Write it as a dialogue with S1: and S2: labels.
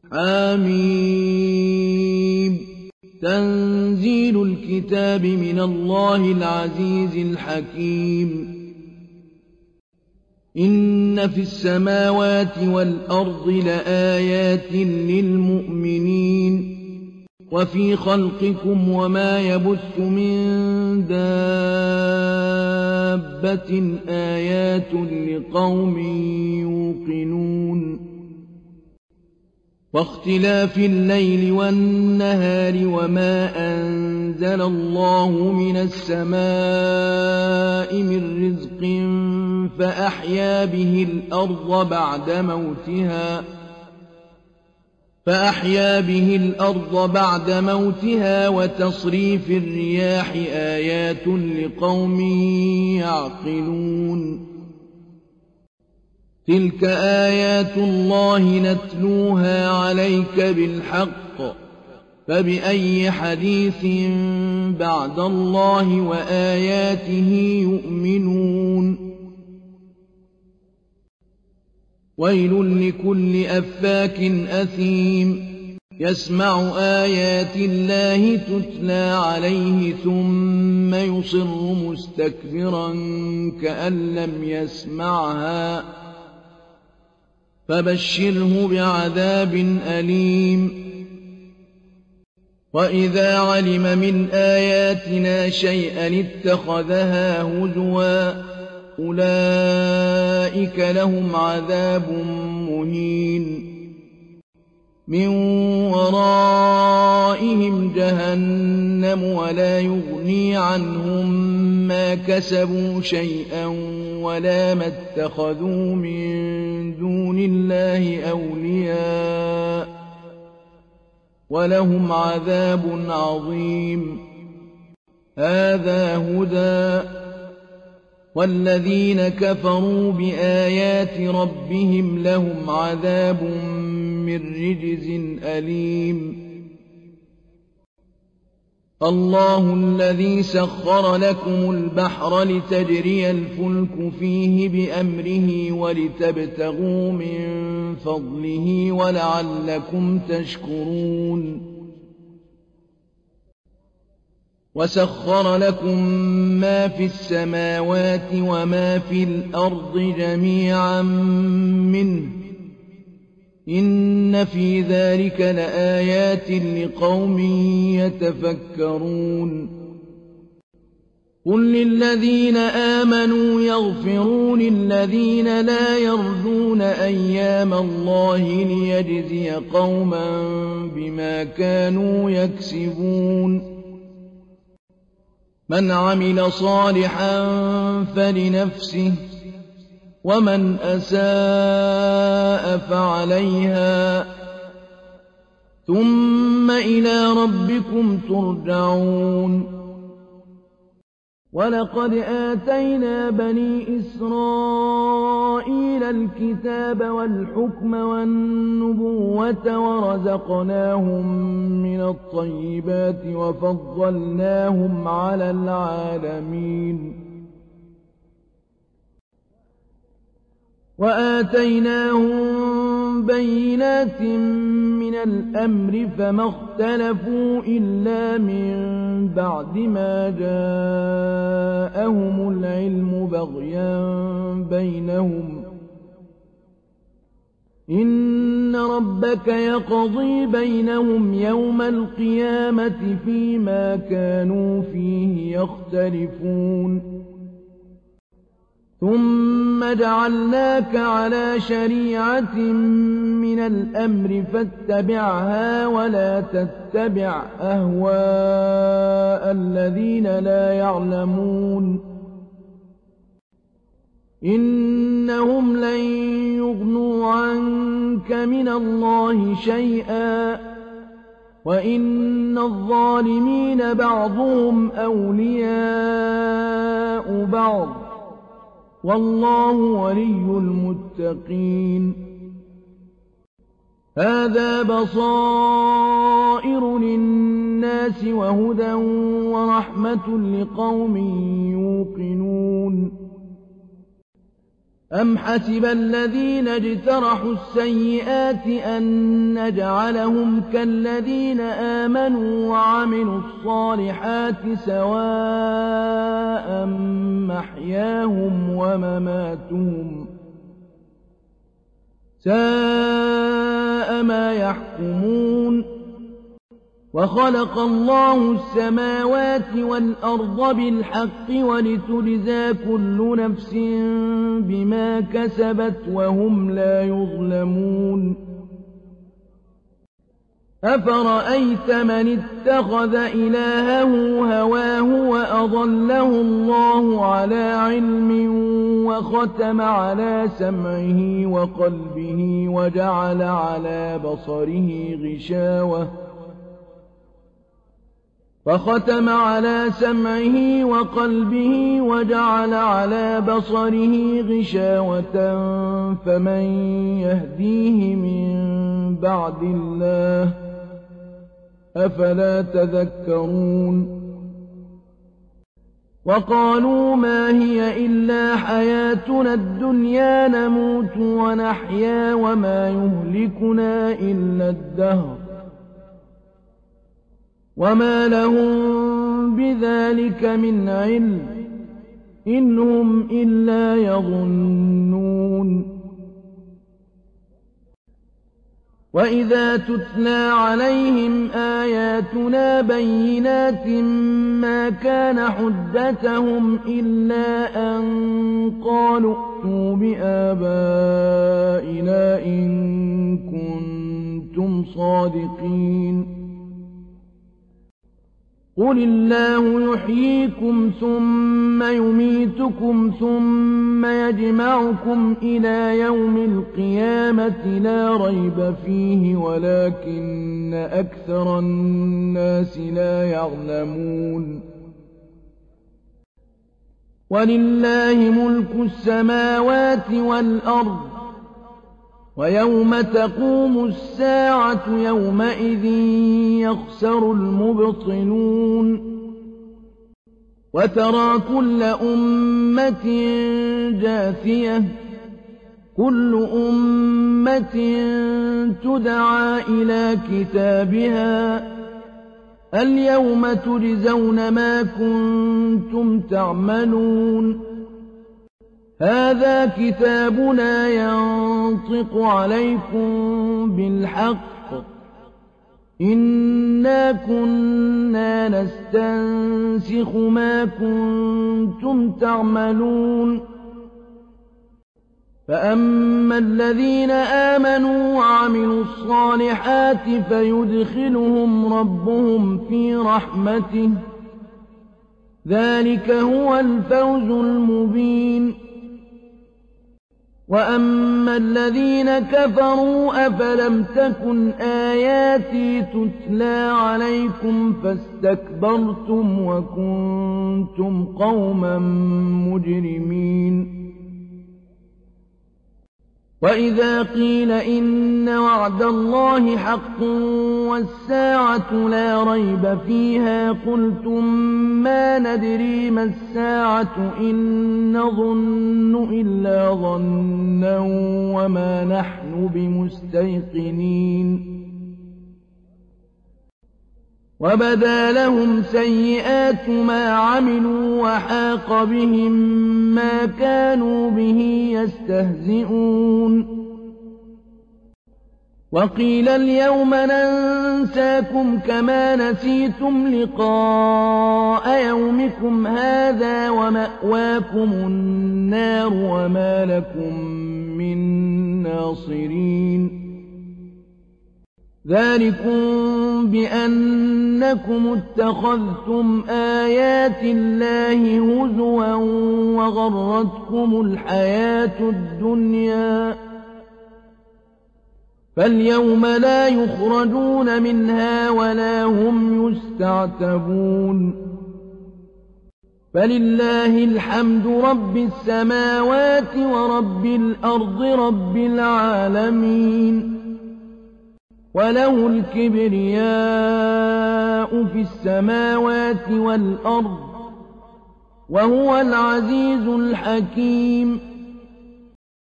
S1: حميم تنزيل الكتاب من الله العزيز الحكيم إن في السماوات والأرض لآيات للمؤمنين وفي خلقكم وما يبث من دابة آيات لقوم يوقنون واختلاف الليل والنهار وما أنزل الله من السماء من رزق فأحيا به الأرض بعد موتها وتصريف الرياح آيات لقوم يعقلون تلك آيات الله نتلوها عليك بالحق فبأي حديث بعد الله وآياته يؤمنون ويل لكل أفاك أثيم يسمع آيات الله تتلى عليه ثم يصر مستكبرا كأن لم يسمعها فبشره بعذاب أليم وإذا علم من آياتنا شيئا اتخذها هزوا أولئك لهم عذاب مهين من ورائهم جهنم ولا يغني عنهم ما كسبوا شيئا ولا ما اتخذوا من دون الله أولياء ولهم عذاب عظيم هذا هدى والذين كفروا بآيات ربهم لهم عذاب من رجز أليم الله الذي سخر لكم البحر لتجري الفلك فيه بأمره ولتبتغوا من فضله ولعلكم تشكرون وسخر لكم ما في السماوات وما في الأرض جميعا منه إن في ذلك لآيات لقوم يتفكرون قل للذين آمنوا يغفروا للذين لا يرجون أيام الله ليجزي قوما بما كانوا يكسبون من عمل صالحا فلنفسه ومن أساء فعليها ثم إلى ربكم ترجعون ولقد آتينا بني إسرائيل الكتاب والحكم والنبوة ورزقناهم من الطيبات وفضلناهم على العالمين وآتيناهم بينات من الأمر فما اختلفوا إلا من بعد ما جاءهم العلم بغيا بينهم إن ربك يقضي بينهم يوم القيامة فيما كانوا فيه يختلفون ثم جعلناك على شريعة من الأمر فاتبعها ولا تتبع أهواء الذين لا يعلمون إنهم لن يغنوا عنك من الله شيئا وإن الظالمين بعضهم أولياء بعض والله ولي المتقين هذا بصائر للناس وهدى ورحمة لقوم يوقنون أم حسب الذين اجترحوا السيئات أن نجعلهم كالذين آمنوا وعملوا الصالحات سواء محياهم ومماتهم ساء ما يحكمون وخلق الله السماوات والأرض بالحق ولتجزى كل نفس بما كسبت وهم لا يظلمون أفرأيت من اتخذ إلهه هواه وأضله الله على علم وختم على سمعه وقلبه وجعل على بصره غشاوة فمن يهديه من بعد الله أفلا تذكرون وقالوا ما هي إلا حياتنا الدنيا نموت ونحيا وما يهلكنا إلا الدهر وما لهم بذلك من علم إن هم إلا يظنون وإذا تتلى عليهم آياتنا بينات ما كان حجتهم إلا أن قالوا ائتوا بآبائنا إن كنتم صادقين قل الله يحييكم ثم يميتكم ثم يجمعكم إلى يوم القيامة لا ريب فيه ولكن أكثر الناس لا يعلمون ولله ملك السماوات والأرض ويوم تقوم الساعة يومئذ يخسر المبطلون وترى كل أمة جاثية كل أمة تدعى إلى كتابها اليوم تجزون ما كنتم تعملون هذا كتابنا ينطق عليكم بالحق إنا كنا نستنسخ ما كنتم تعملون فأما الذين آمنوا وعملوا الصالحات فيدخلهم ربهم في رحمته ذلك هو الفوز المبين وأما الذين كفروا أفلم تكن آياتي تتلى عليكم فاستكبرتم وكنتم قوما مجرمين وإذا قيل إن وعد الله حق والساعة لا ريب فيها قلتم ما ندري ما الساعة إن نظن إلا ظنا وما نحن بمستيقنين وبدا لهم سيئات ما عملوا وحاق بهم ما كانوا به يستهزئون وقيل اليوم ننساكم كما نسيتم لقاء يومكم هذا ومأواكم النار وما لكم من ناصرين ذلكم بأنكم اتخذتم آيات الله هزوا وغرتكم الحياة الدنيا فاليوم لا يخرجون منها ولا هم يستعتبون فلله الحمد رب السماوات ورب الأرض رب العالمين وله الكبرياء في السماوات والأرض وهو العزيز الحكيم